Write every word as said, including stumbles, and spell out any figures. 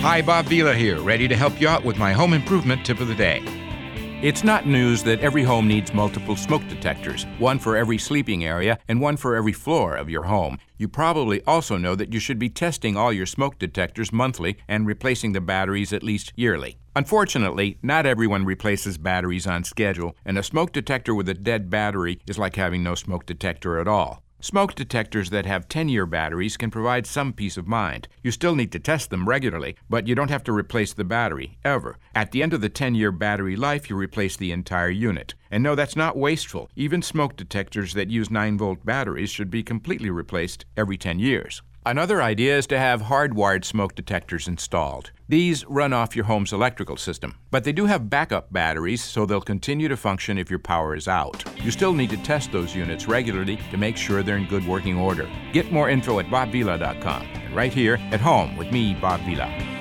Hi, Bob Vila here, ready to help you out with my home improvement tip of the day. It's not news that every home needs multiple smoke detectors, one for every sleeping area and one for every floor of your home. You probably also know that you should be testing all your smoke detectors monthly and replacing the batteries at least yearly. Unfortunately, not everyone replaces batteries on schedule, and a smoke detector with a dead battery is like having no smoke detector at all. Smoke detectors that have ten-year batteries can provide some peace of mind. You still need to test them regularly, but you don't have to replace the battery, ever. At the end of the ten-year battery life, you replace the entire unit. And no, that's not wasteful. Even smoke detectors that use nine-volt batteries should be completely replaced every ten years. Another idea is to have hardwired smoke detectors installed. These run off your home's electrical system, but they do have backup batteries, so they'll continue to function if your power is out. You still need to test those units regularly to make sure they're in good working order. Get more info at bob vila dot com and right here at home with me, Bob Vila.